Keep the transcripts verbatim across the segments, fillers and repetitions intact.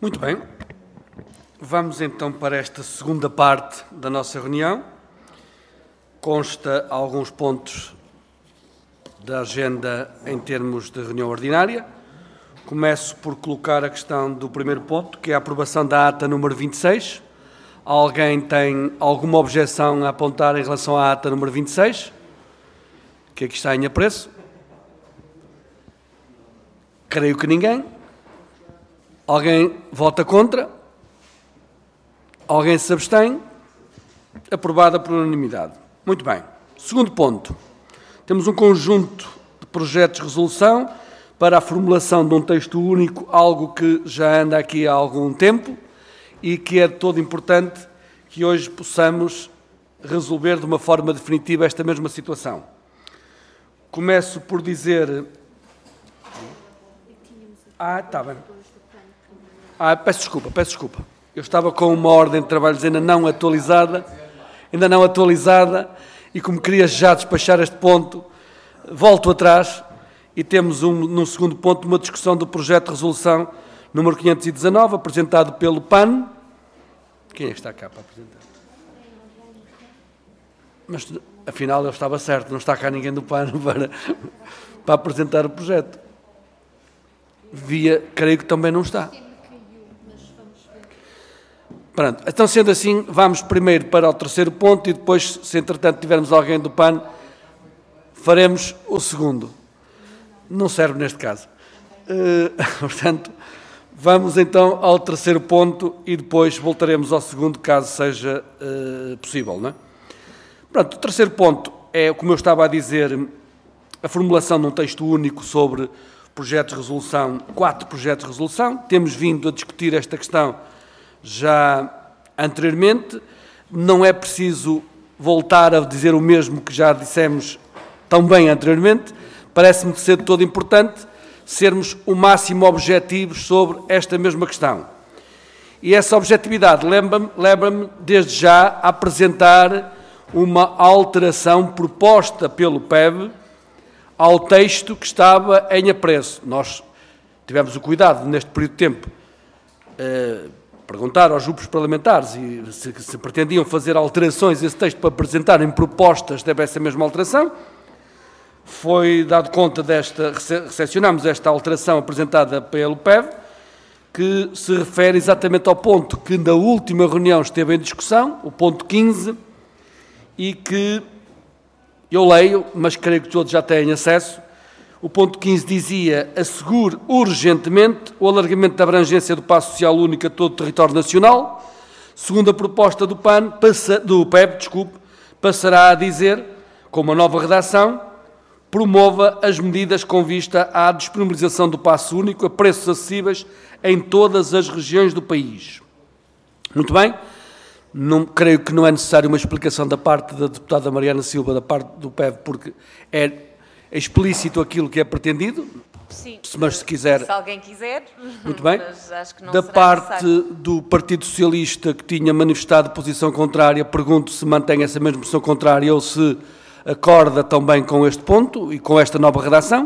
Muito bem. Vamos então para esta segunda parte da nossa reunião. Consta alguns pontos da agenda em termos de reunião ordinária. Começo por colocar a questão do primeiro ponto, que é a aprovação da ata número vinte e seis. Alguém tem alguma objeção a apontar em relação à ata número vinte e seis? Que aqui está em apreço. Creio que ninguém. Alguém vota contra? Alguém se abstém? Aprovada por unanimidade. Muito bem. Segundo ponto. Temos um conjunto de projetos de resolução para a formulação de um texto único, algo que já anda aqui há algum tempo e que é de todo importante que hoje possamos resolver de uma forma definitiva esta mesma situação. Começo por dizer... Ah, está bem. Ah, peço desculpa, peço desculpa. Eu estava com uma ordem de trabalhos ainda não atualizada, ainda não atualizada, e como queria já despachar este ponto, volto atrás e temos um, no segundo ponto uma discussão do projeto de resolução número quinhentos e dezanove, apresentado pelo P A N. Quem é que está cá para apresentar? Mas, afinal, eu estava certo, não está cá ninguém do P A N para, para apresentar o projeto. Via, creio que também não está. Pronto, então sendo assim, vamos primeiro para o terceiro ponto e depois, se entretanto tivermos alguém do P A N, faremos o segundo. Não serve neste caso. Uh, portanto, vamos então ao terceiro ponto e depois voltaremos ao segundo, caso seja uh, possível, não é? Pronto, o terceiro ponto é, como eu estava a dizer, a formulação de um texto único sobre projetos de resolução, quatro projetos de resolução. Temos vindo a discutir esta questão já anteriormente. Não é preciso voltar a dizer o mesmo que já dissemos tão bem anteriormente. Parece-me ser de todo importante sermos o máximo objetivos sobre esta mesma questão. E essa objetividade lembra-me, lembra-me desde já a apresentar uma alteração proposta pelo P E B ao texto que estava em apreço. Nós tivemos o cuidado, neste período de tempo, eh, perguntar aos grupos parlamentares e se, se pretendiam fazer alterações a esse texto para apresentarem propostas dessa mesma alteração. Foi dado conta desta, recepcionámos esta alteração apresentada pelo P E B, que se refere exatamente ao ponto que na última reunião esteve em discussão, o ponto quinze, e que eu leio, mas creio que todos já têm acesso. O ponto quinze dizia: assegure urgentemente o alargamento da abrangência do Passo Social Único a todo o território nacional. Segundo a proposta do P A N, passa, do P E B, desculpe, passará a dizer, com uma nova redação, promova as medidas com vista à disponibilização do Passo Único a preços acessíveis em todas as regiões do país. Muito bem. Não, creio que não é necessário uma explicação da parte da deputada Mariana Silva, da parte do P E B, porque é explícito aquilo que é pretendido. Sim, mas se quiser... Se alguém quiser. Muito bem. Mas acho que não da será parte necessário. do Partido Socialista, que tinha manifestado posição contrária, pergunto se mantém essa mesma posição contrária ou se acorda também com este ponto e com esta nova redação.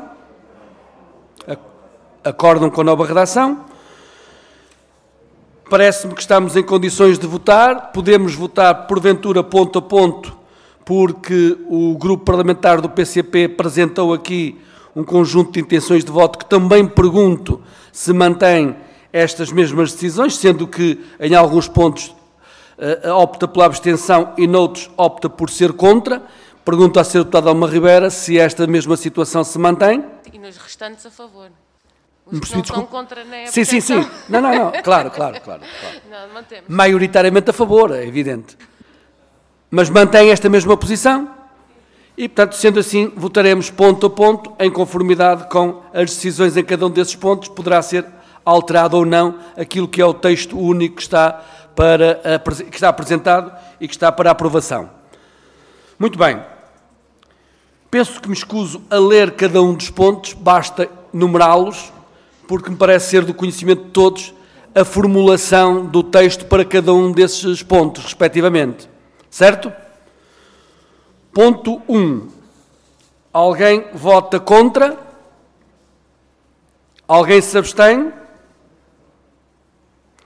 Acordam com a nova redação. Parece-me que estamos em condições de votar. Podemos votar, porventura, ponto a ponto, porque o grupo parlamentar do P C P apresentou aqui um conjunto de intenções de voto que também pergunto se mantém estas mesmas decisões, sendo que em alguns pontos uh, opta pela abstenção e noutros opta por ser contra. Pergunto à senhora deputada Alma Ribeira se esta mesma situação se mantém. E nos restantes a favor. Os que não estão contra nem a Sim, sim, sim. Não, não, não. Claro, claro, claro. claro. Não, mantemos. Maioritariamente a favor, é evidente. Mas mantém esta mesma posição e, portanto, sendo assim, votaremos ponto a ponto, em conformidade com as decisões em cada um desses pontos. Poderá ser alterado ou não aquilo que é o texto único que está, para, que está apresentado e que está para aprovação. Muito bem. Penso que me escuso a ler cada um dos pontos, basta numerá-los, porque me parece ser do conhecimento de todos a formulação do texto para cada um desses pontos, respectivamente. Certo? Ponto um. Alguém vota contra? Alguém se abstém?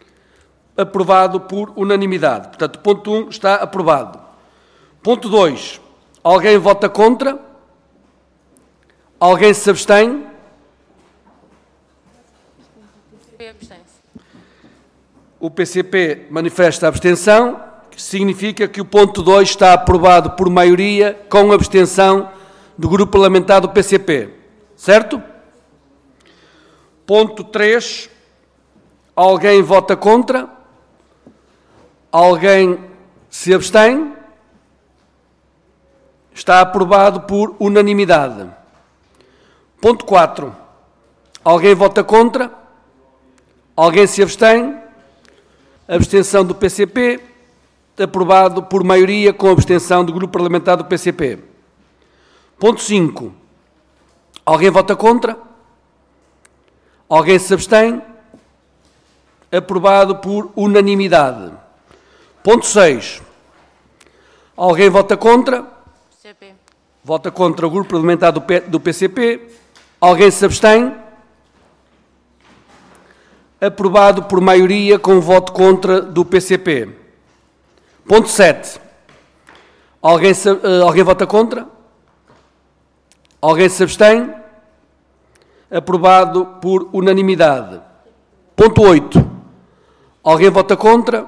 aprovado por unanimidade. Portanto, ponto um está aprovado. Ponto dois. Alguém vota contra? Alguém se abstém? O P C P manifesta abstenção, que significa que o ponto dois está aprovado por maioria com abstenção do Grupo Parlamentar do P C P. Certo? Ponto três. Alguém vota contra? Alguém se abstém? Está aprovado por unanimidade. Ponto quatro. Alguém vota contra? Alguém se abstém? Abstenção do P C P, aprovado por maioria com abstenção do Grupo Parlamentar do P C P. Ponto cinco. Alguém vota contra? Alguém se abstém? Aprovado por unanimidade. Ponto seis. Alguém vota contra? P C P. Vota contra o Grupo Parlamentar do, P, do P C P. Alguém se abstém? Aprovado por maioria com voto contra do P C P. Ponto sete. Alguém, se, uh, alguém vota contra? Alguém se abstém? Aprovado por unanimidade. Ponto oito. Alguém vota contra?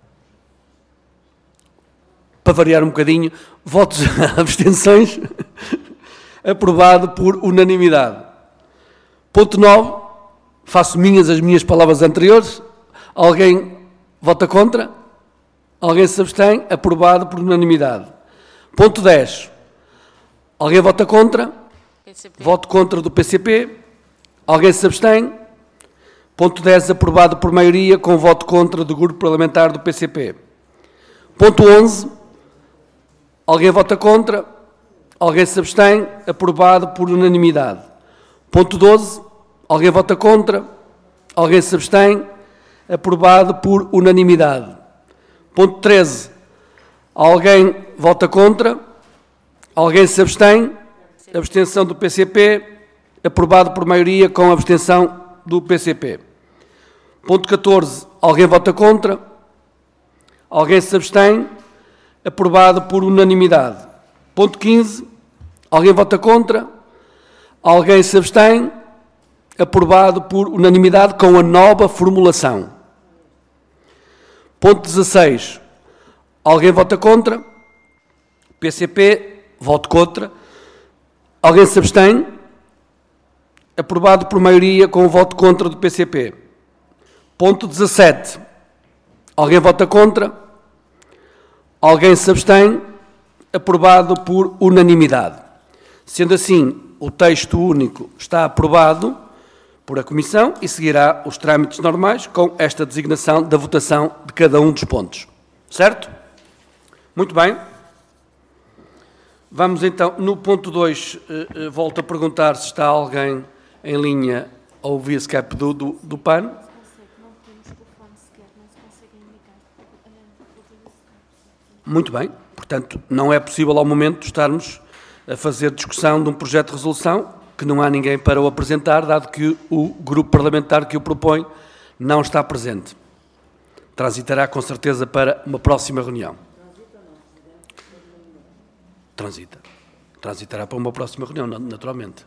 Para variar um bocadinho, votos abstenções? Aprovado por unanimidade. Ponto nove. Faço minhas as minhas palavras anteriores. Alguém vota contra? Alguém se abstém? Aprovado por unanimidade. Ponto dez. Alguém vota contra? P C P. Voto contra do P C P. Alguém se abstém? Ponto dez. Aprovado por maioria com voto contra do Grupo Parlamentar do P C P. Ponto onze. Alguém vota contra? Alguém se abstém? Aprovado por unanimidade. Ponto doze. Alguém vota contra? Alguém se abstém? Aprovado por unanimidade. Ponto treze. Alguém vota contra? Alguém se abstém? Abstenção do P C P. Aprovado por maioria com abstenção do P C P. Ponto catorze. Alguém vota contra? Alguém se abstém? Aprovado por unanimidade. Ponto quinze. Alguém vota contra? Alguém se abstém? Aprovado por unanimidade com a nova formulação. Ponto dezasseis. Alguém vota contra? P C P, voto contra. Alguém se abstém? Aprovado por maioria com o voto contra do P C P. Ponto dezassete. Alguém vota contra? Alguém se abstém? Aprovado por unanimidade. Sendo assim, o texto único está aprovado por a Comissão e seguirá os trâmites normais com esta designação da votação de cada um dos pontos. Certo? Muito bem. Vamos então, no ponto dois, eh, volto a perguntar se está alguém em linha a ouvir Skype do, do, do P A N. Muito bem. Portanto, não é possível ao momento estarmos a fazer discussão de um projeto de resolução que não há ninguém para o apresentar, dado que o grupo parlamentar que o propõe não está presente. Transitará com certeza para uma próxima reunião. Transita. Transitará para uma próxima reunião, naturalmente.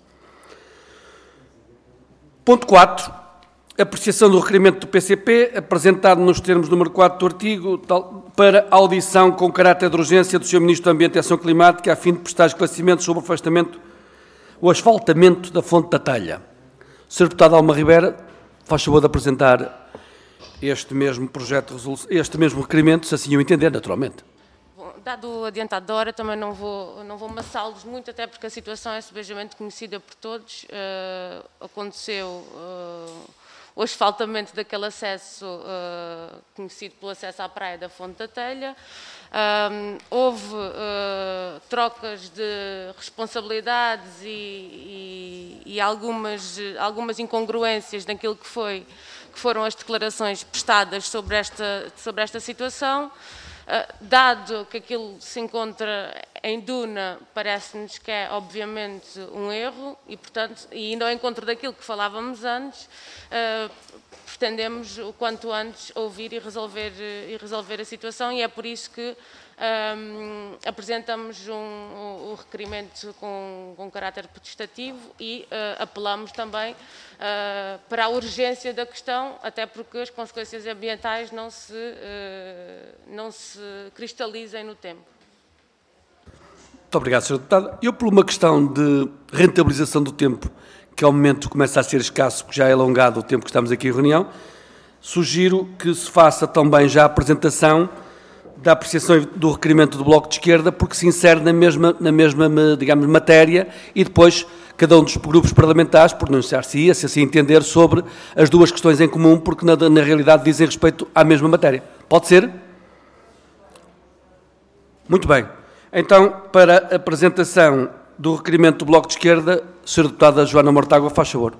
Ponto quatro. Apreciação do requerimento do P C P, apresentado nos termos número quatro do artigo, tal, para audição com caráter de urgência do senhor Ministro do Ambiente e Ação Climática, a fim de prestar esclarecimentos sobre o afastamento, o asfaltamento da Fonte da Telha. senhor Deputado Alma Ribeira, faz favor de apresentar este mesmo projeto de resolução, este mesmo requerimento, se assim o entender, naturalmente. Bom, dado o adiantado da hora, também não vou, não vou amassá-los muito, até porque a situação é subejamente conhecida por todos. Uh, aconteceu uh, o asfaltamento daquele acesso, uh, conhecido pelo acesso à praia da Fonte da Telha. Um, houve uh, trocas de responsabilidades e, e, e algumas, algumas incongruências naquilo que, foi, que foram as declarações prestadas sobre esta, sobre esta situação. Uh, dado que aquilo se encontra em Duna parece-nos que é obviamente um erro e, portanto, e indo ao encontro daquilo que falávamos antes, uh, pretendemos o quanto antes ouvir e resolver, e resolver a situação, e é por isso que um, apresentamos um, um, um requerimento com, com caráter protestativo e uh, apelamos também uh, para a urgência da questão, até porque as consequências ambientais não se, uh, não se cristalizem no tempo. Muito obrigado, senhor Deputado. Eu, por uma questão de rentabilização do tempo, que ao momento começa a ser escasso, porque já é alongado o tempo que estamos aqui em reunião, sugiro que se faça também já a apresentação da apreciação do requerimento do Bloco de Esquerda, porque se insere na mesma, na mesma, digamos, matéria, e depois cada um dos grupos parlamentares pronunciar-se-ia, se assim entender, sobre as duas questões em comum, porque na, na realidade dizem respeito à mesma matéria. Pode ser? Muito bem. Então, para a apresentação do requerimento do Bloco de Esquerda, senhora Deputada Joana Mortágua, faz favor.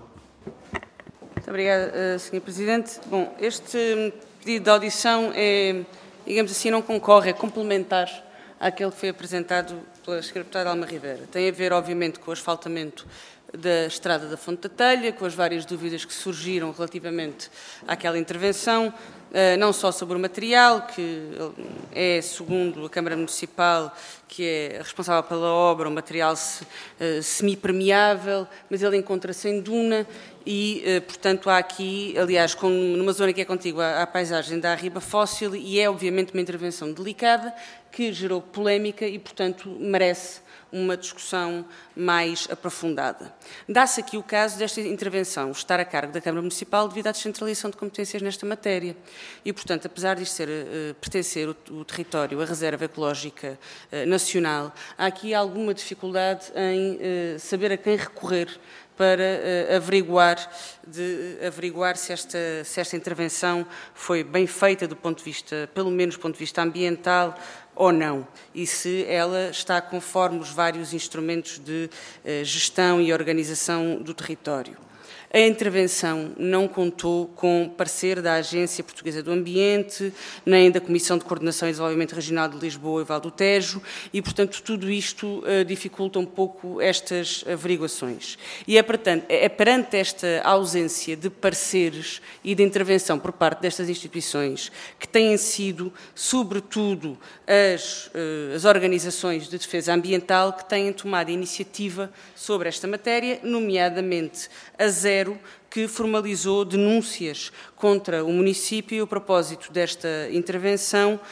Muito obrigada, senhor Presidente. Bom, este pedido de audição é, digamos assim, não concorre, é complementar àquele que foi apresentado pela senhora Deputada Alma Rivera. Tem a ver, obviamente, com o asfaltamento da Estrada da Fonte da Telha, com as várias dúvidas que surgiram relativamente àquela intervenção, não só sobre o material, que é, segundo a Câmara Municipal, que é responsável pela obra, um material semi-permeável, mas ele encontra-se em duna e, portanto, há aqui, aliás, com, numa zona que é contígua à paisagem da Arriba Fóssil, e é, obviamente, uma intervenção delicada, que gerou polémica e, portanto, merece uma discussão mais aprofundada. Dá-se aqui o caso desta intervenção estar a cargo da Câmara Municipal devido à descentralização de competências nesta matéria. E, portanto, apesar de ser, uh, pertencer o, o território à Reserva Ecológica uh, Nacional, há aqui alguma dificuldade em uh, saber a quem recorrer para uh, averiguar, de, uh, averiguar se, esta, se esta intervenção foi bem feita do ponto de vista, pelo menos do ponto de vista ambiental, ou não, e se ela está conforme os vários instrumentos de uh, gestão e organização do território. A intervenção não contou com parecer da Agência Portuguesa do Ambiente, nem da Comissão de Coordenação e Desenvolvimento Regional de Lisboa e Val do Tejo, e, portanto, tudo isto uh, dificulta um pouco estas averiguações. E é, portanto, é perante esta ausência de pareceres e de intervenção por parte destas instituições, que têm sido, sobretudo, as, uh, as organizações de defesa ambiental que têm tomado a iniciativa sobre esta matéria, nomeadamente a Zero, que formalizou denúncias contra o município a propósito desta intervenção uh,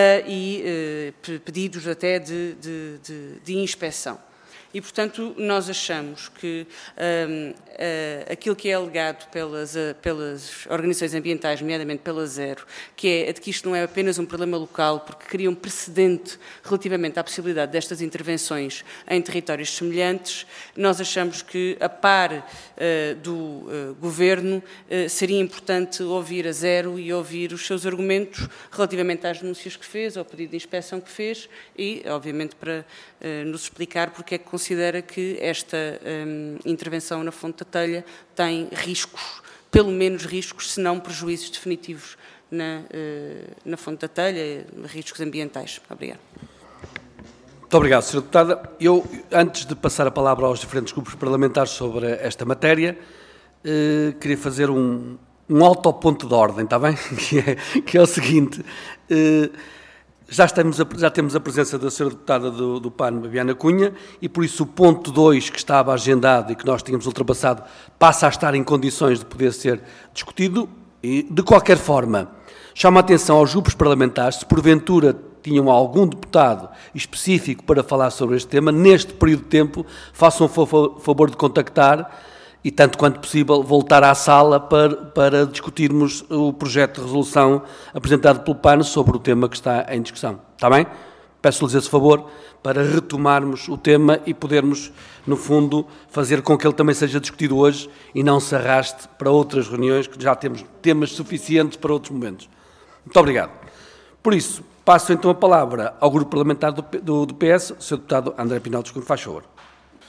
e uh, pedidos até de, de, de, de inspeção. E, portanto, nós achamos que um, uh, aquilo que é alegado pelas, uh, pelas organizações ambientais, nomeadamente pela Zero, que é de que isto não é apenas um problema local, porque cria um precedente relativamente à possibilidade destas intervenções em territórios semelhantes, nós achamos que, a par uh, do uh, Governo, uh, seria importante ouvir a Zero e ouvir os seus argumentos relativamente às denúncias que fez, ao pedido de inspeção que fez e, obviamente, para uh, nos explicar porque é que considera que esta um, intervenção na Fonte da Telha tem riscos, pelo menos riscos, se não prejuízos definitivos na, uh, na Fonte da Telha, riscos ambientais. Obrigado. Muito obrigado, senhora Deputada. Eu, antes de passar a palavra aos diferentes grupos parlamentares sobre esta matéria, uh, queria fazer um, um alto ponto de ordem, está bem? que, é, que é o seguinte... Uh, Já, estamos a, já temos a presença da senhora Deputada do, do P A N, Babiana Cunha, e por isso o ponto dois que estava agendado e que nós tínhamos ultrapassado passa a estar em condições de poder ser discutido e, de qualquer forma, chama a atenção aos grupos parlamentares, se porventura tinham algum deputado específico para falar sobre este tema, neste período de tempo, façam o favor de contactar e, tanto quanto possível, voltar à sala para, para discutirmos o projeto de resolução apresentado pelo P A N sobre o tema que está em discussão. Está bem? Peço-lhes esse favor para retomarmos o tema e podermos, no fundo, fazer com que ele também seja discutido hoje e não se arraste para outras reuniões, que já temos temas suficientes para outros momentos. Muito obrigado. Por isso, passo então a palavra ao Grupo Parlamentar do, do, do P S, o senhor Deputado André Pinal dos Cunha, faz favor.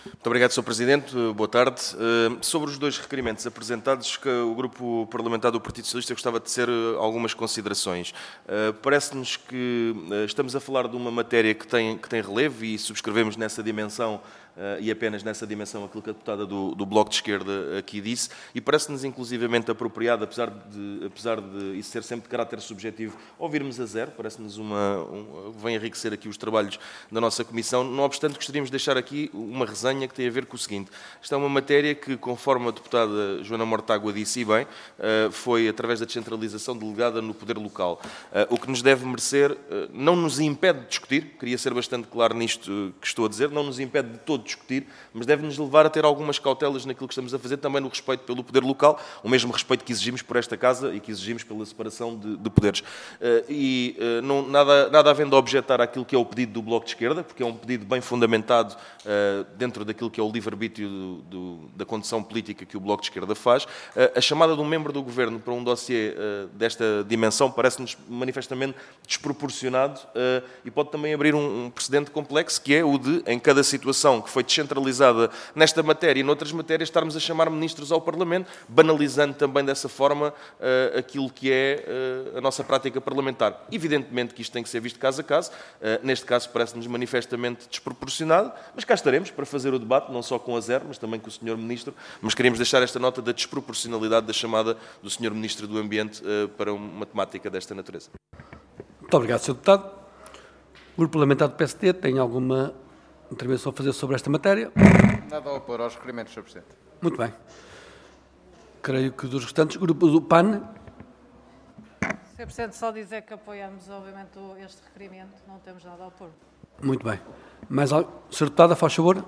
Muito obrigado, senhor Presidente. Boa tarde. Sobre os dois requerimentos apresentados, que o Grupo Parlamentar do Partido Socialista gostava de tecer algumas considerações. Parece-nos que estamos a falar de uma matéria que tem, que tem relevo e subscrevemos nessa dimensão Uh, e apenas nessa dimensão aquilo que a deputada do, do Bloco de Esquerda aqui disse, e parece-nos inclusivamente apropriado, apesar de, apesar de isso ser sempre de caráter subjetivo, ouvirmos a zero, parece-nos uma, um, vem enriquecer aqui os trabalhos da nossa Comissão. Não obstante, gostaríamos de deixar aqui uma resenha que tem a ver com o seguinte: esta é uma matéria que, conforme a deputada Joana Mortágua disse e bem, uh, foi através da descentralização delegada no poder local. Uh, o que nos deve merecer, uh, não nos impede de discutir, queria ser bastante claro nisto que estou a dizer, não nos impede de todo discutir, mas deve-nos levar a ter algumas cautelas naquilo que estamos a fazer, também no respeito pelo poder local, o mesmo respeito que exigimos por esta Casa e que exigimos pela separação de, de poderes. Uh, e uh, não, nada, nada havendo a objetar àquilo que é o pedido do Bloco de Esquerda, porque é um pedido bem fundamentado uh, dentro daquilo que é o livre-arbítrio do, do, da condução política que o Bloco de Esquerda faz. Uh, a chamada de um membro do Governo para um dossiê uh, desta dimensão parece-nos manifestamente desproporcionado uh, e pode também abrir um, um precedente complexo, que é o de, em cada situação que foi descentralizada nesta matéria e noutras matérias, estarmos a chamar ministros ao Parlamento, banalizando também dessa forma uh, aquilo que é uh, a nossa prática parlamentar. Evidentemente que isto tem que ser visto caso a caso, uh, neste caso parece-nos manifestamente desproporcionado, mas cá estaremos para fazer o debate, não só com a zero, mas também com o senhor Ministro, mas queremos deixar esta nota da desproporcionalidade da chamada do senhor Ministro do Ambiente uh, para uma temática desta natureza. Muito obrigado, senhor Deputado. O Grupo Parlamentar do P S D tem alguma intervenção a fazer sobre esta matéria? Nada a opor aos requerimentos, senhor Presidente. Muito bem. Creio que dos restantes, grupo do P A N. senhor Presidente, só dizer que apoiamos, obviamente, este requerimento, não temos nada a opor. Muito bem. Mais algo? senhor Deputada, faz favor.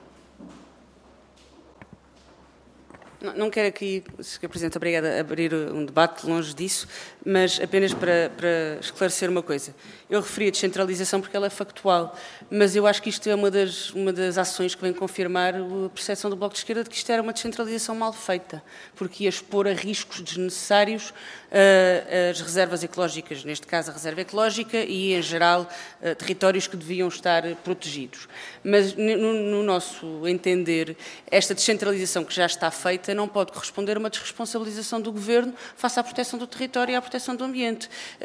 Não, não quero aqui, senhor Presidente, obrigada, abrir um debate longe disso, mas apenas para, para esclarecer uma coisa. Eu referi a descentralização porque ela é factual, mas eu acho que isto é uma das, uma das ações que vem confirmar a percepção do Bloco de Esquerda de que isto era uma descentralização mal feita, porque ia expor a riscos desnecessários uh, as reservas ecológicas, neste caso a reserva ecológica e, em geral, uh, territórios que deviam estar protegidos. Mas, no, no nosso entender, esta descentralização que já está feita não pode corresponder a uma desresponsabilização do Governo face à proteção do território e à proteção do ambiente.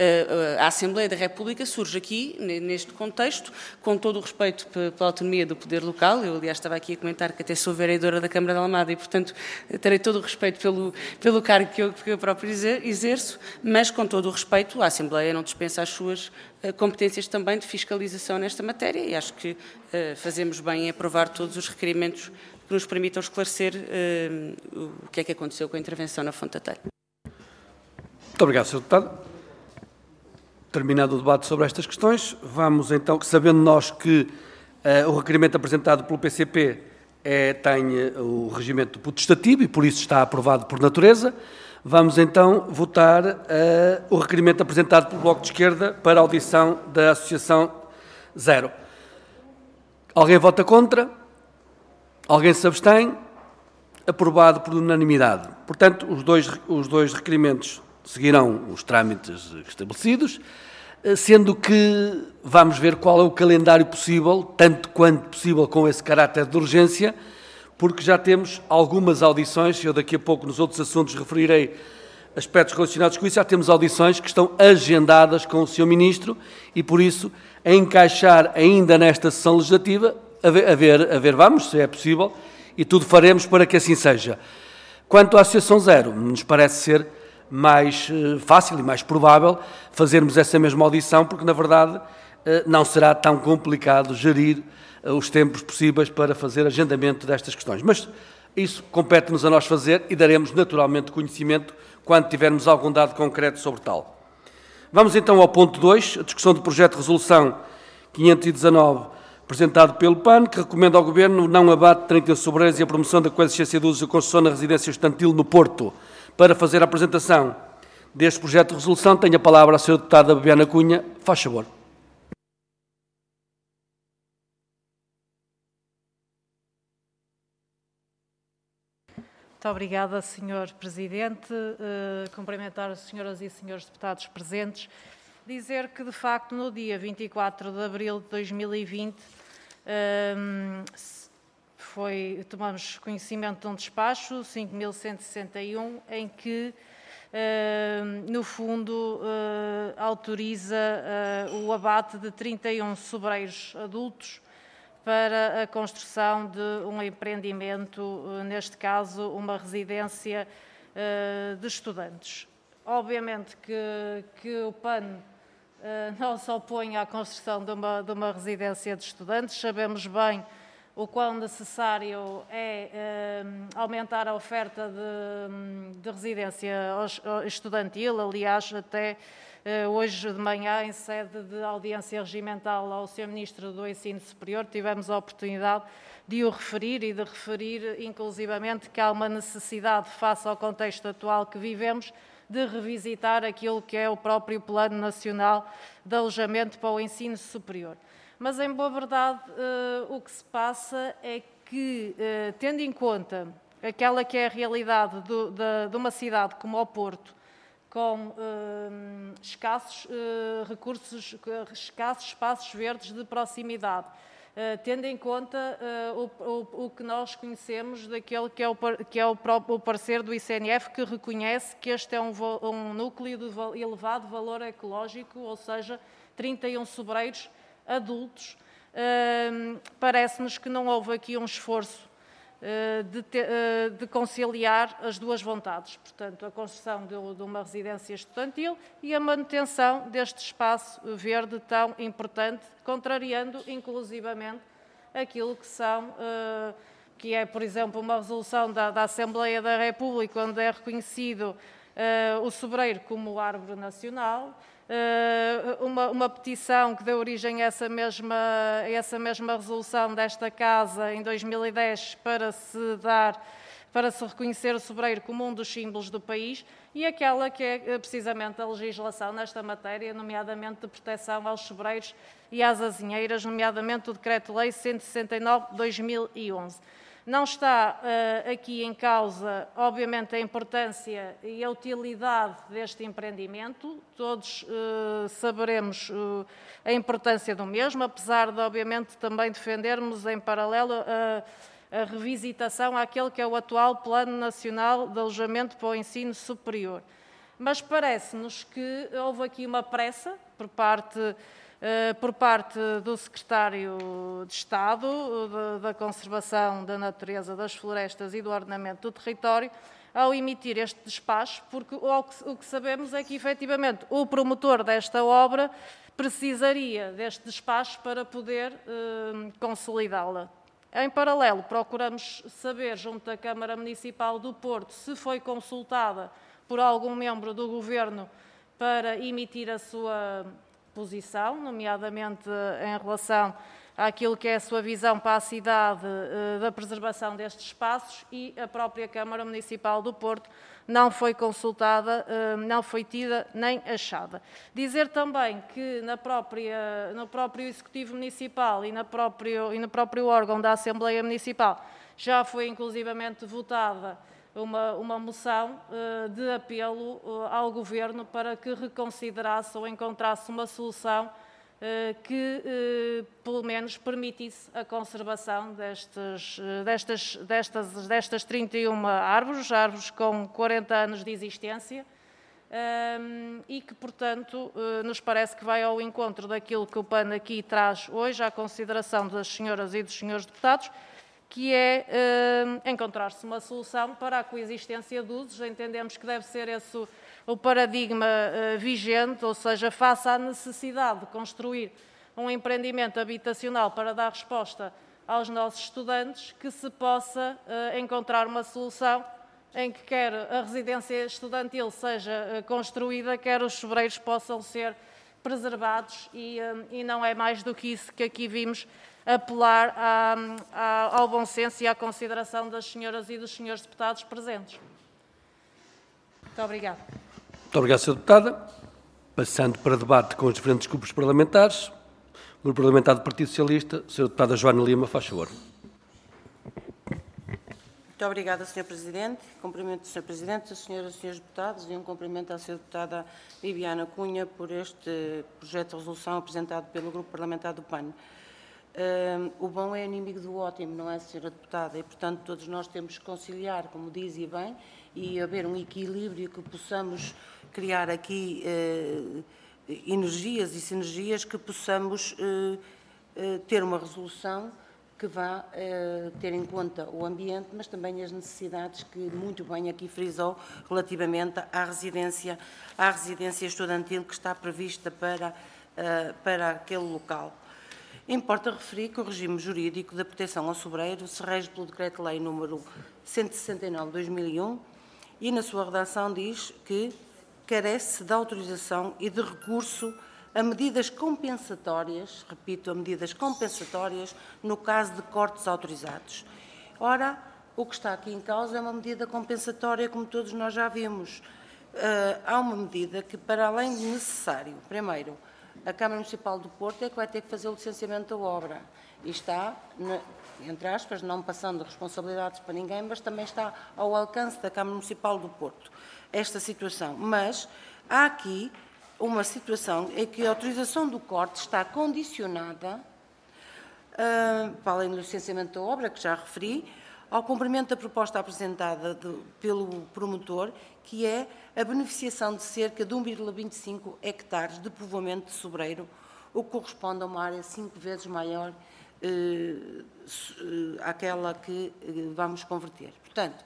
A Assembleia da República surge aqui, neste contexto, com todo o respeito pela autonomia do poder local. Eu, aliás, estava aqui a comentar que até sou vereadora da Câmara de Almada e, portanto, terei todo o respeito pelo, pelo cargo que eu, que eu próprio exerço, mas, com todo o respeito, a Assembleia não dispensa as suas competências também de fiscalização nesta matéria e acho que uh, fazemos bem em aprovar todos os requerimentos que nos permitam esclarecer uh, o que é que aconteceu com a intervenção na Fonte da Telha. Muito obrigado, senhor Deputado. Terminado o debate sobre estas questões, vamos então, sabendo nós que uh, o requerimento apresentado pelo P C P é, tem uh, o regimento potestativo e por isso está aprovado por natureza, vamos então votar uh, o requerimento apresentado pelo Bloco de Esquerda para a audição da Associação Zero. Alguém vota contra? Alguém se abstém? Aprovado por unanimidade. Portanto, os dois, os dois requerimentos seguirão os trâmites estabelecidos, sendo que vamos ver qual é o calendário possível, tanto quanto possível com esse caráter de urgência, porque já temos algumas audições, eu daqui a pouco nos outros assuntos referirei aspectos relacionados com isso, já temos audições que estão agendadas com o senhor Ministro e, por isso, a encaixar ainda nesta sessão legislativa, a ver, a ver, a ver vamos, se é possível, e tudo faremos para que assim seja. Quanto à Associação Zero, nos parece ser mais uh, fácil e mais provável fazermos essa mesma audição, porque, na verdade, uh, não será tão complicado gerir uh, os tempos possíveis para fazer agendamento destas questões. Mas isso compete-nos a nós fazer e daremos naturalmente conhecimento quando tivermos algum dado concreto sobre tal. Vamos então ao ponto dois, a discussão do projeto de resolução quinhentos e dezanove, apresentado pelo P A N, que recomenda ao Governo o não abate de trinta sobreiros e a promoção da coexistência de uso e construção na residência estudantil no Porto. Para fazer a apresentação deste projeto de resolução, tenho a palavra a senhora deputada Bebiana Cunha. Faz favor. Muito obrigada, senhor Presidente. Uh, cumprimentar as senhoras e senhores deputados presentes. Dizer que, de facto, no dia vinte e quatro de abril de dois mil e vinte, uh, foi, tomamos conhecimento de um despacho, cinco mil cento e sessenta e um, em que, no fundo, autoriza o abate de trinta e um sobreiros adultos para a construção de um empreendimento, neste caso, uma residência de estudantes. Obviamente que, que o P A N não se opõe à construção de uma, de uma residência de estudantes. Sabemos bem o quão necessário é eh, aumentar a oferta de, de residência estudantil. Aliás, até eh, hoje de manhã, em sede de audiência regimental ao senhor Ministro do Ensino Superior, tivemos a oportunidade de o referir e de referir, inclusivamente, que há uma necessidade, face ao contexto atual que vivemos, de revisitar aquilo que é o próprio Plano Nacional de Alojamento para o Ensino Superior. Mas, em boa verdade, eh, o que se passa é que, eh, tendo em conta aquela que é a realidade do, de, de uma cidade como o Porto, com eh, escassos eh, recursos, escassos espaços verdes de proximidade, eh, tendo em conta eh, o, o, o que nós conhecemos daquele que é, o, que é o, próprio, o parecer do I C N F, que reconhece que este é um, um núcleo de elevado valor ecológico, ou seja, trinta e um sobreiros adultos, uh, parece-nos que não houve aqui um esforço uh, de, te, uh, de conciliar as duas vontades, portanto, a construção de, de uma residência estudantil e a manutenção deste espaço verde tão importante, contrariando inclusivamente aquilo que são, uh, que é, por exemplo, uma resolução da, da Assembleia da República, onde é reconhecido uh, o sobreiro como árvore nacional. Uh, uma, uma petição que deu origem a essa, mesma, a essa mesma resolução desta Casa em dois mil e dez para se dar, para se reconhecer o sobreiro como um dos símbolos do país, e aquela que é precisamente a legislação nesta matéria, nomeadamente de proteção aos sobreiros e às azinheiras, nomeadamente o Decreto-Lei cento e sessenta e nove de dois mil e onze. Não está uh, aqui em causa, obviamente, a importância e a utilidade deste empreendimento. Todos uh, saberemos uh, a importância do mesmo, apesar de, obviamente, também defendermos em paralelo a, a revisitação àquele que é o atual Plano Nacional de Alojamento para o Ensino Superior. Mas parece-nos que houve aqui uma pressa por parte por parte do Secretário de Estado da Conservação da Natureza, das Florestas e do Ordenamento do Território, ao emitir este despacho, porque o que sabemos é que, efetivamente, o promotor desta obra precisaria deste despacho para poder eh, consolidá-la. Em paralelo, procuramos saber, junto da Câmara Municipal do Porto, se foi consultada por algum membro do Governo para emitir a sua posição, nomeadamente em relação àquilo que é a sua visão para a cidade da preservação destes espaços, e a própria Câmara Municipal do Porto não foi consultada, não foi tida nem achada. Dizer também que na própria, no próprio Executivo Municipal e, na próprio, e no próprio órgão da Assembleia Municipal já foi inclusivamente votada Uma, uma moção uh, de apelo uh, ao Governo para que reconsiderasse ou encontrasse uma solução uh, que, uh, pelo menos, permitisse a conservação destes, uh, destas, destas, destas trinta e uma árvores, árvores com quarenta anos de existência, um, e que, portanto, uh, nos parece que vai ao encontro daquilo que o P A N aqui traz hoje à consideração das senhoras e dos senhores deputados, que é uh, encontrar-se uma solução para a coexistência de usos. Entendemos que deve ser esse o, o paradigma uh, vigente, ou seja, face à necessidade de construir um empreendimento habitacional para dar resposta aos nossos estudantes, que se possa uh, encontrar uma solução em que quer a residência estudantil seja uh, construída, quer os sobreiros possam ser preservados, e, uh, e não é mais do que isso que aqui vimos apelar à, à, ao bom senso e à consideração das senhoras e dos senhores deputados presentes. Muito obrigada. Muito obrigado, senhora Deputada. Passando para debate com os diferentes grupos parlamentares, o Grupo Parlamentar do Partido Socialista, a senhora Deputada Joana Lima, faz favor. Muito obrigada, senhor Presidente. Cumprimento o senhor Presidente, as senhoras e senhores deputados, e um cumprimento à senhora Deputada Viviana Cunha por este projeto de resolução apresentado pelo Grupo Parlamentar do P A N. Uh, o bom é inimigo do ótimo, não é, senhora Deputada? E, portanto, todos nós temos que conciliar, como dizia bem, e haver um equilíbrio que possamos criar aqui uh, energias e sinergias que possamos uh, uh, ter uma resolução que vá uh, ter em conta o ambiente, mas também as necessidades que muito bem aqui frisou relativamente à residência, à residência estudantil que está prevista para, uh, para aquele local. Importa referir que o regime jurídico da proteção ao sobreiro se rege pelo Decreto-Lei número cento e sessenta e nove de dois mil e um e, na sua redação, diz que carece de autorização e de recurso a medidas compensatórias, repito, a medidas compensatórias no caso de cortes autorizados. Ora, o que está aqui em causa é uma medida compensatória, como todos nós já vimos. Uh, há uma medida que, para além de necessário, primeiro, a Câmara Municipal do Porto é que vai ter que fazer o licenciamento da obra. E está, entre aspas, não passando responsabilidades para ninguém, mas também está ao alcance da Câmara Municipal do Porto esta situação. Mas há aqui uma situação em que a autorização do corte está condicionada, uh, para além do licenciamento da obra, que já referi, ao cumprimento da proposta apresentada de, pelo promotor, que é a beneficiação de cerca de um vírgula vinte e cinco hectares de povoamento de sobreiro, o que corresponde a uma área cinco vezes maior eh, àquela que eh, vamos converter. Portanto,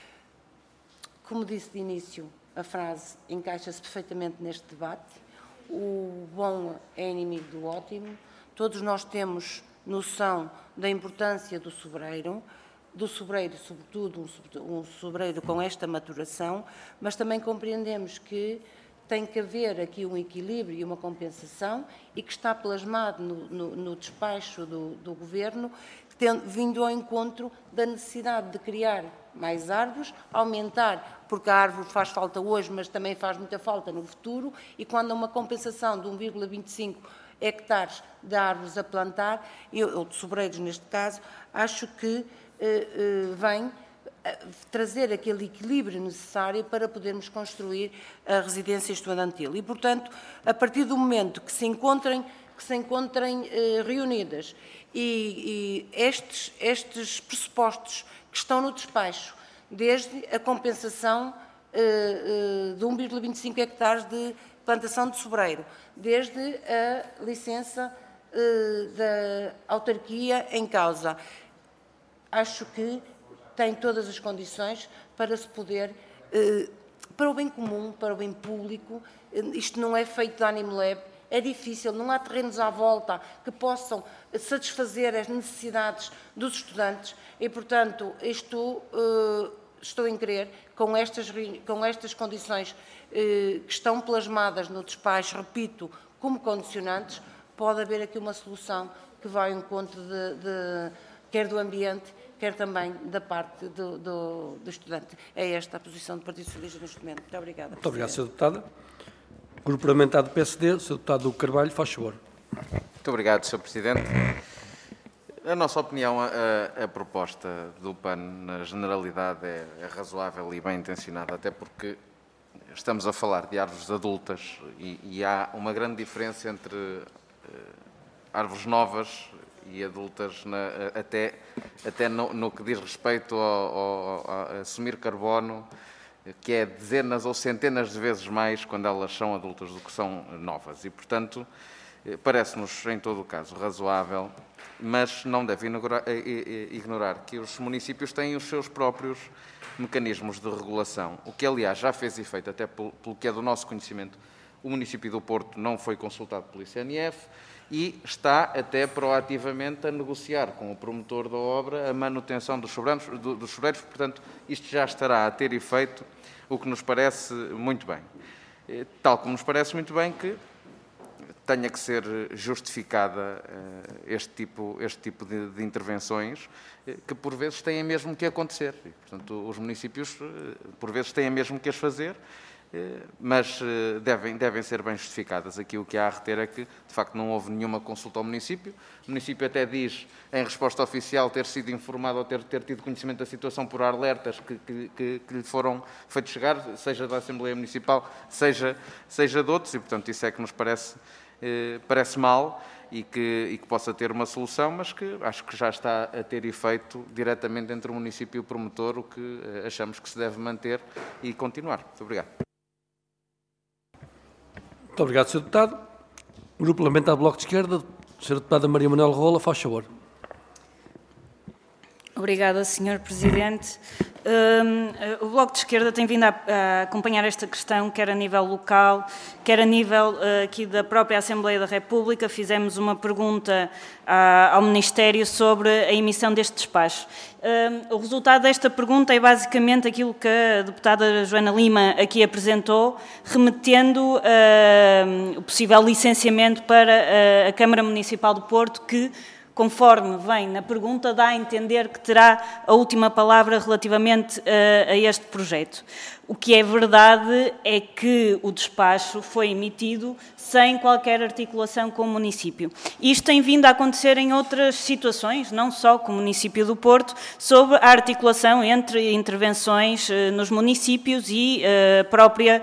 como disse de início, a frase encaixa-se perfeitamente neste debate. O bom é inimigo do ótimo. Todos nós temos noção da importância do sobreiro, do sobreiro, sobretudo um sobreiro com esta maturação, mas também compreendemos que tem que haver aqui um equilíbrio e uma compensação e que está plasmado no, no, no despacho do, do Governo, tendo, vindo ao encontro da necessidade de criar mais árvores, aumentar, porque a árvore faz falta hoje, mas também faz muita falta no futuro, e quando há uma compensação de um vírgula vinte e cinco hectares de árvores a plantar, ou de sobreiros neste caso, acho que vem trazer aquele equilíbrio necessário para podermos construir a residência estudantil. E, portanto, a partir do momento que se encontrem, que se encontrem eh, reunidas e, e estes, estes pressupostos que estão no despacho, desde a compensação eh, eh, de um vírgula vinte e cinco hectares de plantação de sobreiro, desde a licença eh, da autarquia em causa, acho que tem todas as condições para se poder, eh, para o bem comum, para o bem público, eh, isto não é feito de ânimo leve, é difícil, não há terrenos à volta que possam satisfazer as necessidades dos estudantes e, portanto, isto, eh, estou em crer, com estas, com estas condições eh, que estão plasmadas no despacho, repito, como condicionantes, pode haver aqui uma solução que vai ao encontro de, de quer do ambiente, quer também da parte do, do, do estudante. É esta a posição do Partido Socialista neste momento. Muito obrigada. Muito obrigado, senhora Deputada. Grupo Parlamentar do P S D, senhor Deputado Hugo Carvalho, faz favor. Muito obrigado, senhor Presidente. A nossa opinião, a, a proposta do P A N, na generalidade, é, é razoável e bem intencionada, até porque estamos a falar de árvores adultas e, e há uma grande diferença entre uh, árvores novas e adultas, na, até, até no, no que diz respeito ao, ao, a assumir carbono, que é dezenas ou centenas de vezes mais quando elas são adultas do que são novas. E, portanto, parece-nos, em todo o caso, razoável, mas não deve ignorar, ignorar que os municípios têm os seus próprios mecanismos de regulação, o que, aliás, já fez efeito, até pelo, pelo que é do nosso conhecimento. O município do Porto não foi consultado pelo I C N F, e está até proativamente a negociar com o promotor da obra a manutenção dos sobreiros, dos sobreiros, portanto, isto já estará a ter efeito, o que nos parece muito bem. Tal como nos parece muito bem que tenha que ser justificada este tipo, este tipo de, de intervenções, que por vezes têm mesmo que acontecer. E, portanto, os municípios, por vezes, têm mesmo que as fazer, mas devem, devem ser bem justificadas. Aqui o que há a reter é que, de facto, não houve nenhuma consulta ao município. O município até diz, em resposta oficial, ter sido informado ou ter, ter tido conhecimento da situação por alertas que, que, que, que lhe foram feitos chegar, seja da Assembleia Municipal, seja, seja de outros, e, portanto, isso é que nos parece, eh, parece mal. e que, e que possa ter uma solução, mas que acho que já está a ter efeito diretamente entre o município e o promotor, o que achamos que se deve manter e continuar. Muito obrigado. Muito obrigado, senhor Deputado. Grupo Parlamentar do Bloco de Esquerda, senhora Deputada Maria Manuel Rola, faz favor. Obrigada, senhor Presidente. Um, o Bloco de Esquerda tem vindo a, a acompanhar esta questão, quer a nível local, quer a nível uh, aqui da própria Assembleia da República. Fizemos uma pergunta a, ao Ministério sobre a emissão deste despacho. Um, o resultado desta pergunta é basicamente aquilo que a deputada Joana Lima aqui apresentou, remetendo uh, o possível licenciamento para uh, a Câmara Municipal do Porto, que, conforme vem na pergunta, dá a entender que terá a última palavra relativamente uh, a este projeto. O que é verdade é que o despacho foi emitido sem qualquer articulação com o município. Isto tem vindo a acontecer em outras situações, não só com o município do Porto, sobre a articulação entre intervenções uh, nos municípios e uh, própria,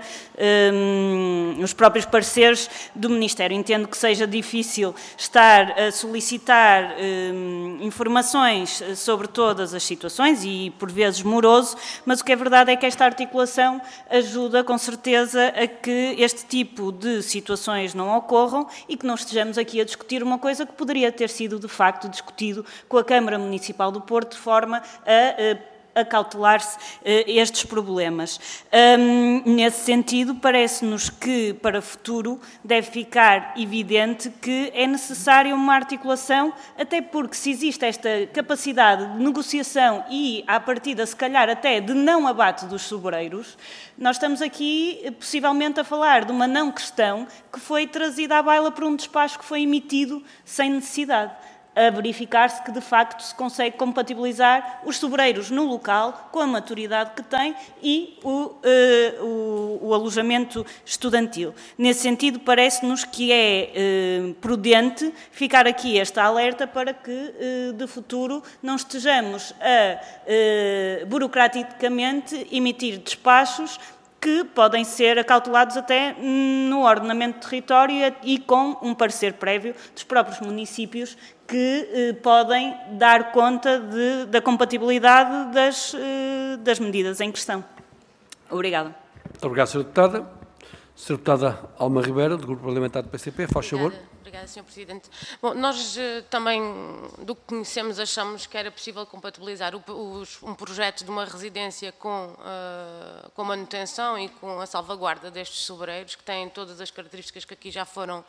um, os próprios pareceres do Ministério. Entendo que seja difícil estar a solicitar um, informações sobre todas as situações e, por vezes, moroso, mas o que é verdade é que esta articulação ajuda, com certeza, a que este tipo de situações não ocorram e que não estejamos aqui a discutir uma coisa que poderia ter sido, de facto, discutido com a Câmara Municipal do Porto, de forma a a cautelar-se uh, estes problemas. Um, nesse sentido, parece-nos que, para o futuro, deve ficar evidente que é necessária uma articulação, até porque, se existe esta capacidade de negociação e, à partida, se calhar até de não abate dos sobreiros, nós estamos aqui, possivelmente, a falar de uma não questão que foi trazida à baila por um despacho que foi emitido sem necessidade, a verificar-se que, de facto, se consegue compatibilizar os sobreiros no local, com a maturidade que têm, e o, uh, o, o alojamento estudantil. Nesse sentido, parece-nos que é uh, prudente ficar aqui esta alerta para que, uh, de futuro, não estejamos a, uh, burocraticamente, emitir despachos que podem ser acautelados até no ordenamento do território e com um parecer prévio dos próprios municípios que eh, podem dar conta de, da compatibilidade das, eh, das medidas em questão. Obrigada. Muito obrigado, senhora Deputada. senhora Deputada Alma Ribeiro, do Grupo Parlamentar do P C P, faz favor. Obrigada, senhor Presidente. Bom, nós também, do que conhecemos, achamos que era possível compatibilizar o, os, um projeto de uma residência com, uh, com manutenção e com a salvaguarda destes sobreiros, que têm todas as características que aqui já foram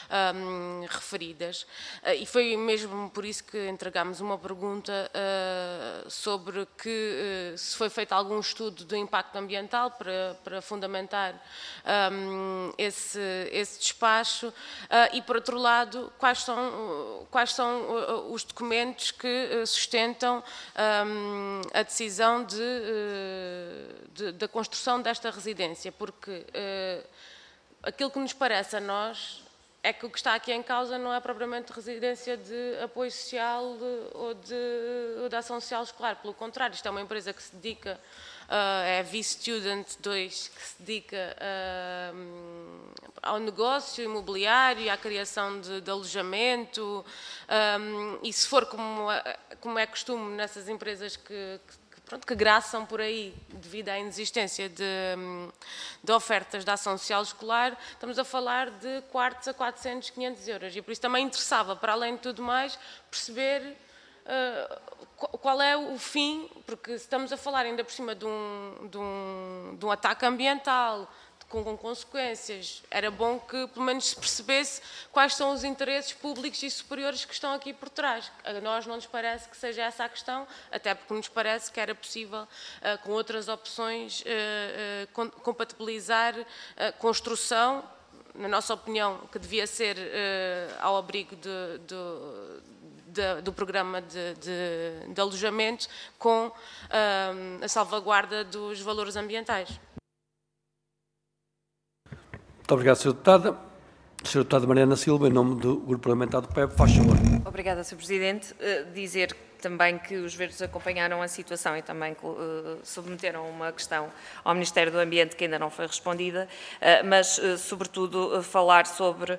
um, referidas. Uh, e foi mesmo por isso que entregámos uma pergunta uh, sobre que uh, se foi feito algum estudo de impacto ambiental para, para fundamentar um, esse, esse despacho uh, e, por outro lado, quais são, quais são os documentos que sustentam um, a decisão de, de, da construção desta residência, porque uh, aquilo que nos parece a nós é que o que está aqui em causa não é propriamente residência de apoio social de, ou, de, ou de ação social escolar, pelo contrário, isto é uma empresa que se dedica, uh, é a V-Student dois, que se dedica uh, ao negócio imobiliário, à criação de, de alojamento, um, e se for como, como é costume nessas empresas que, que Pronto, que graçam por aí devido à inexistência de, de ofertas de ação social escolar, estamos a falar de quartos a quatrocentos, quinhentos euros. E por isso também interessava, para além de tudo mais, perceber uh, qual é o fim, porque estamos a falar ainda por cima de um, de um, de um ataque ambiental, Com, com consequências. Era bom que, pelo menos, se percebesse quais são os interesses públicos e superiores que estão aqui por trás. A nós não nos parece que seja essa a questão, até porque nos parece que era possível, uh, com outras opções, uh, uh, compatibilizar a construção, na nossa opinião, que devia ser uh, ao abrigo de, de, de, do programa de, de, de alojamento, com uh, a salvaguarda dos valores ambientais. Muito obrigado, senhora Deputada. senhora Deputada Mariana Silva, em nome do Grupo Parlamentar do P E B, faz favor. Obrigada, senhor Presidente. Uh, dizer também que os Verdes acompanharam a situação e também uh, submeteram uma questão ao Ministério do Ambiente que ainda não foi respondida, uh, mas, uh, sobretudo, uh, falar sobre uh,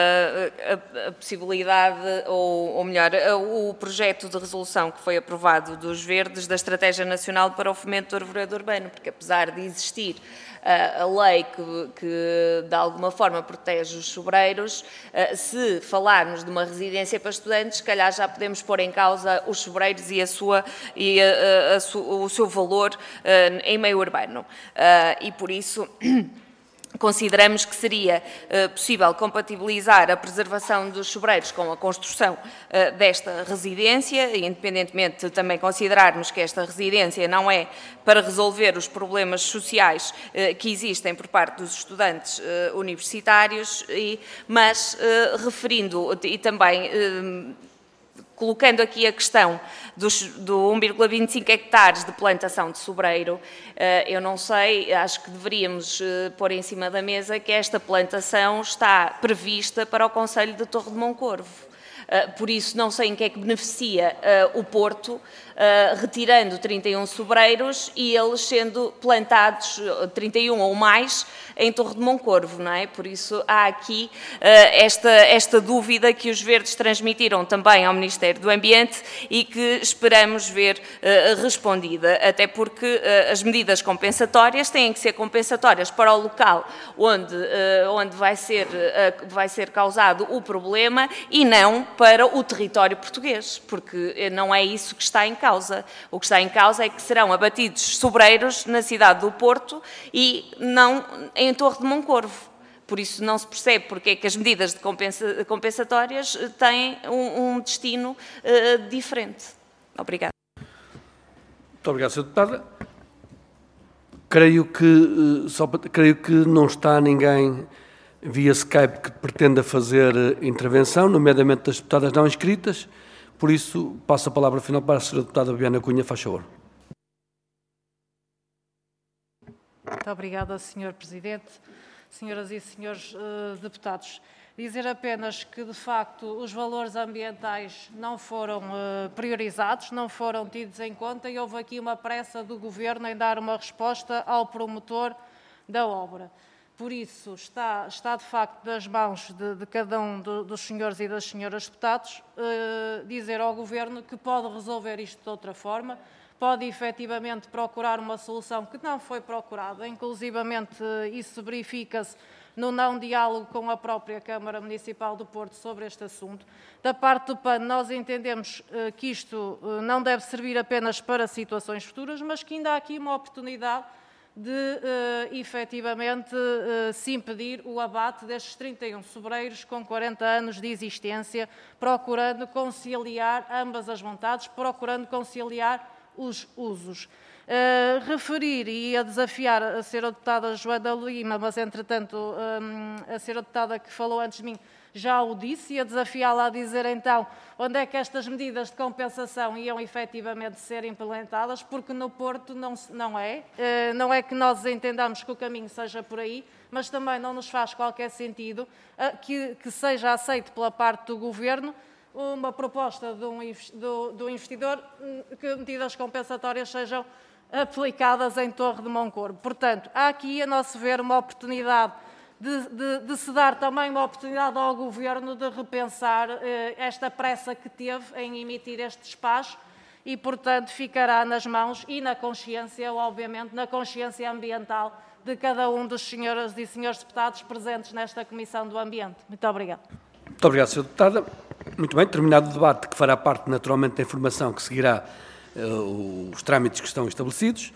a, a possibilidade, ou, ou melhor, uh, o projeto de resolução que foi aprovado dos Verdes da Estratégia Nacional para o Fomento do Arvoredo Urbano, porque apesar de existir a lei que, que, de alguma forma, protege os sobreiros, se falarmos de uma residência para estudantes, se calhar já podemos pôr em causa os sobreiros e, a sua, e a, a, a, o seu valor em meio urbano. E, por isso, consideramos que seria uh, possível compatibilizar a preservação dos sobreiros com a construção uh, desta residência, e independentemente de também considerarmos que esta residência não é para resolver os problemas sociais uh, que existem por parte dos estudantes uh, universitários, e, mas uh, referindo e também uh, colocando aqui a questão dos, do um vírgula vinte e cinco hectares de plantação de sobreiro, eu não sei, acho que deveríamos pôr em cima da mesa que esta plantação está prevista para o concelho de Torre de Moncorvo. Por isso, não sei em que é que beneficia uh, o Porto, uh, retirando trinta e um sobreiros e eles sendo plantados, trinta e um ou mais, em Torre de Moncorvo, não é? Por isso, há aqui uh, esta, esta dúvida que os Verdes transmitiram também ao Ministério do Ambiente e que esperamos ver uh, respondida, até porque uh, as medidas compensatórias têm que ser compensatórias para o local onde, uh, onde vai ser, uh, vai ser causado o problema e não para o território português, porque não é isso que está em causa. O que está em causa é que serão abatidos sobreiros na cidade do Porto e não em Torre de Moncorvo. Por isso não se percebe porque é que as medidas de compensa, compensatórias têm um, um destino uh, diferente. Obrigada. Muito obrigado, senhora Deputada. Creio que, só, creio que não está ninguém via Skype que pretenda fazer intervenção, nomeadamente das deputadas não inscritas. Por isso, passo a palavra final para a senhora Deputada Bibiana Cunha, faz favor. Muito obrigada, senhor Presidente. Senhoras e senhores uh, deputados, dizer apenas que, de facto, os valores ambientais não foram uh, priorizados, não foram tidos em conta e houve aqui uma pressa do Governo em dar uma resposta ao promotor da obra. Por isso, está, está de facto nas mãos de, de cada um do, dos senhores e das senhoras deputados uh, dizer ao Governo que pode resolver isto de outra forma, pode efetivamente procurar uma solução que não foi procurada, inclusivamente uh, isso verifica-se no não diálogo com a própria Câmara Municipal do Porto sobre este assunto. Da parte do P A N, nós entendemos uh, que isto uh, não deve servir apenas para situações futuras, mas que ainda há aqui uma oportunidade de, uh, efetivamente, uh, se impedir o abate destes trinta e um sobreiros com quarenta anos de existência, procurando conciliar ambas as vontades, procurando conciliar os usos. Uh, referir e a desafiar a senhora deputada Joana Lima, mas, entretanto, um, a senhora deputada que falou antes de mim já o disse, e a desafiá-la a dizer, então, onde é que estas medidas de compensação iam efetivamente ser implementadas, porque no Porto não, não é. Uh, não é que nós entendamos que o caminho seja por aí, mas também não nos faz qualquer sentido uh, que, que seja aceito pela parte do Governo uma proposta de um, do, do investidor que medidas compensatórias sejam aplicadas em Torre de Moncorvo. Portanto, há aqui, a nosso ver, uma oportunidade de, de, de se dar também uma oportunidade ao Governo de repensar eh, esta pressa que teve em emitir este despacho e, portanto, ficará nas mãos e na consciência, obviamente, na consciência ambiental de cada um dos senhoras e senhores deputados presentes nesta Comissão do Ambiente. Muito obrigada. Muito obrigado, senhora Deputada. Muito bem, terminado o debate, que fará parte naturalmente da informação que seguirá uh, os trâmites que estão estabelecidos,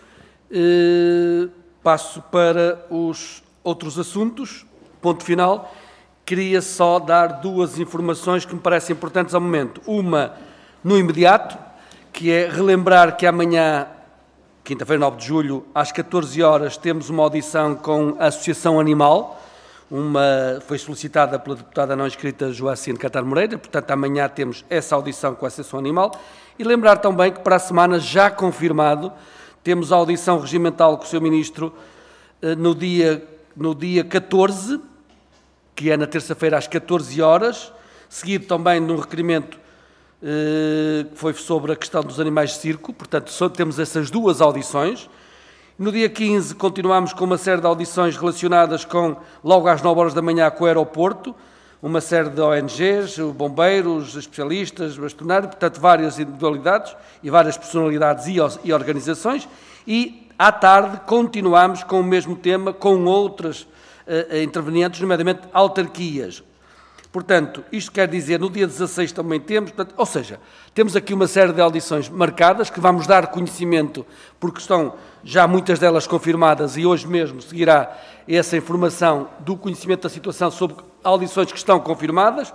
uh, passo para os outros assuntos. Ponto final. Queria só dar duas informações que me parecem importantes ao momento. Uma, no imediato, que é relembrar que amanhã, quinta-feira, nove de julho, às catorze horas, temos uma audição com a Associação Animal. Uma foi solicitada pela deputada não inscrita Joacine Catar Moreira, portanto, amanhã temos essa audição com a Associação Animal. E lembrar também que para a semana, já confirmado, temos a audição regimental com o seu Ministro no dia, no dia catorze, que é na terça-feira às catorze horas, seguido também de um requerimento que foi sobre a questão dos animais de circo, portanto, só temos essas duas audições. No dia quinze continuámos com uma série de audições relacionadas com, logo às nove horas da manhã, com o aeroporto, uma série de O N Gs, bombeiros, especialistas, bastonários, portanto, várias individualidades e várias personalidades e organizações, e à tarde continuámos com o mesmo tema, com outras uh, intervenientes, nomeadamente autarquias. Portanto, isto quer dizer, no dia dezasseis também temos, portanto, ou seja, temos aqui uma série de audições marcadas que vamos dar conhecimento, porque estão já muitas delas confirmadas e hoje mesmo seguirá essa informação do conhecimento da situação sobre audições que estão confirmadas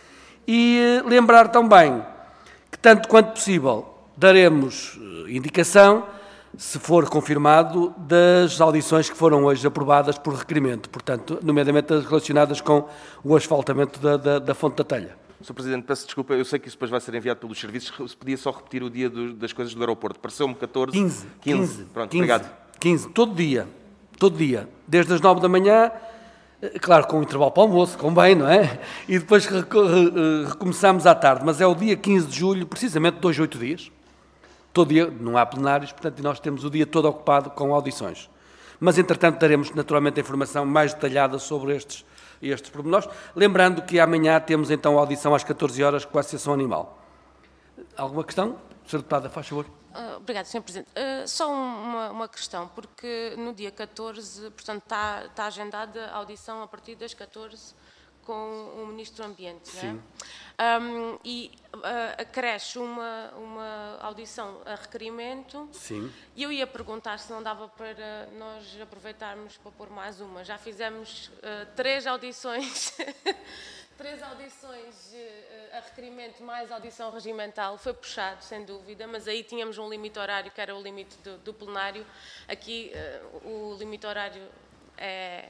e lembrar também que, tanto quanto possível, daremos indicação, se for confirmado, das audições que foram hoje aprovadas por requerimento, portanto, nomeadamente as relacionadas com o asfaltamento da, da, da Fonte da Telha. senhor Presidente, peço desculpa, eu sei que isso depois vai ser enviado pelos serviços, se podia só repetir o dia do, das coisas do aeroporto. Pareceu-me catorze... quinze. quinze. Pronto, quinze, obrigado. quinze, todo dia, todo dia, desde as nove da manhã, claro, com o intervalo para o almoço, convém, não é? E depois recomeçamos à tarde, mas é o dia quinze de julho, precisamente dois, oito dias. Todo dia, não há plenários, portanto, nós temos o dia todo ocupado com audições. Mas, entretanto, daremos naturalmente a informação mais detalhada sobre estes, estes pormenores. Lembrando que amanhã temos então a audição às catorze horas com a Associação Animal. Alguma questão? senhora Deputada, faz favor. Uh, obrigada, senhor Presidente. Uh, só uma, uma questão, porque no dia catorze, portanto, está, está agendada a audição a partir das catorze com o Ministro do Ambiente, Sim. não é? Um, e uh, acresce uma, uma audição a requerimento. Sim. E eu ia perguntar se não dava para nós aproveitarmos para pôr mais uma. Já fizemos uh, três audições, três audições uh, a requerimento mais audição regimental. Foi puxado, sem dúvida, mas aí tínhamos um limite horário, que era o limite do, do plenário. Aqui uh, o limite horário é...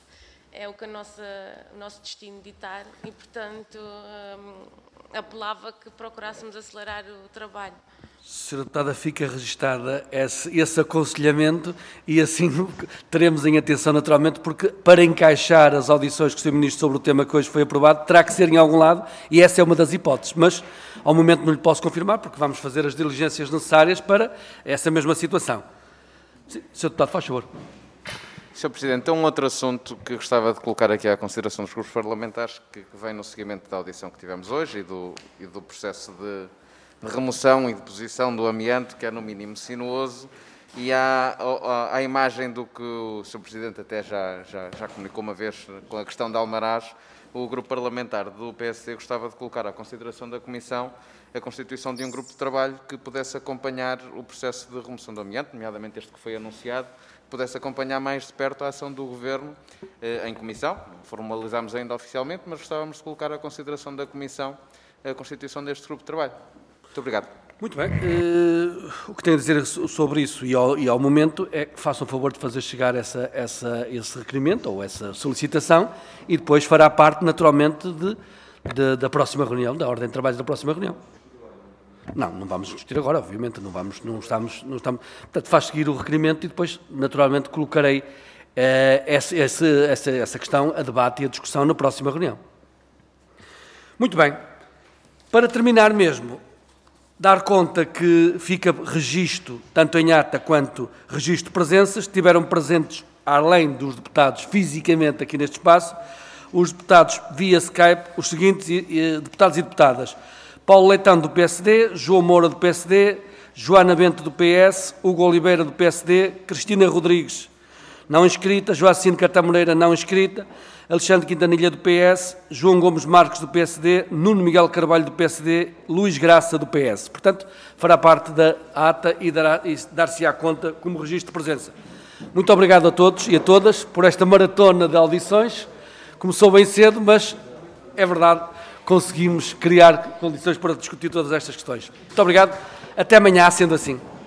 é o que a nossa, o nosso destino ditar e, portanto, hum, apelava que procurássemos acelerar o trabalho. senhora Deputada, fica registada esse, esse aconselhamento e assim teremos em atenção naturalmente, porque para encaixar as audições que o senhor Ministro sobre o tema que hoje foi aprovado, terá que ser em algum lado e essa é uma das hipóteses, mas ao momento não lhe posso confirmar porque vamos fazer as diligências necessárias para essa mesma situação. senhor Deputado, faz favor. senhor Presidente, é um outro assunto que gostava de colocar aqui à consideração dos grupos parlamentares, que vem no seguimento da audição que tivemos hoje e do, e do processo de, de remoção e de deposição do amianto, que é no mínimo sinuoso, e há a, a imagem do que o senhor Presidente até já, já, já comunicou uma vez com a questão de Almaraz, o grupo parlamentar do P S D gostava de colocar à consideração da Comissão a constituição de um grupo de trabalho que pudesse acompanhar o processo de remoção do amianto, nomeadamente este que foi anunciado, pudesse acompanhar mais de perto a ação do Governo eh, em Comissão. Não formalizámos ainda oficialmente, mas gostávamos de colocar à consideração da Comissão a constituição deste grupo de trabalho. Muito obrigado. Muito bem. Uh, o que tenho a dizer sobre isso e ao, e ao momento é que façam o favor de fazer chegar essa, essa, esse requerimento ou essa solicitação e depois fará parte, naturalmente, de, de, da próxima reunião, da ordem de trabalho da próxima reunião. Não, não vamos discutir agora, obviamente, não, vamos, não, estamos, não estamos... Portanto, faz seguir o requerimento e depois, naturalmente, colocarei eh, essa, essa, essa, essa questão a debate e a discussão na próxima reunião. Muito bem. Para terminar mesmo, dar conta que fica registro, tanto em ata quanto registro de presenças, estiveram presentes, além dos deputados fisicamente aqui neste espaço, os deputados via Skype, os seguintes deputados e deputadas: Paulo Leitão, do P S D, João Moura, do P S D, Joana Bento, do P S, Hugo Oliveira, do P S D, Cristina Rodrigues, não inscrita, Joacine Catamoreira, não inscrita, Alexandre Quintanilha, do P S, João Gomes Marques, do P S D, Nuno Miguel Carvalho, do P S D, Luís Graça, do P S. Portanto, fará parte da ata e, e dar-se-á conta como registro de presença. Muito obrigado a todos e a todas por esta maratona de audições. Começou bem cedo, mas é verdade, conseguimos criar condições para discutir todas estas questões. Muito obrigado. Até amanhã, sendo assim.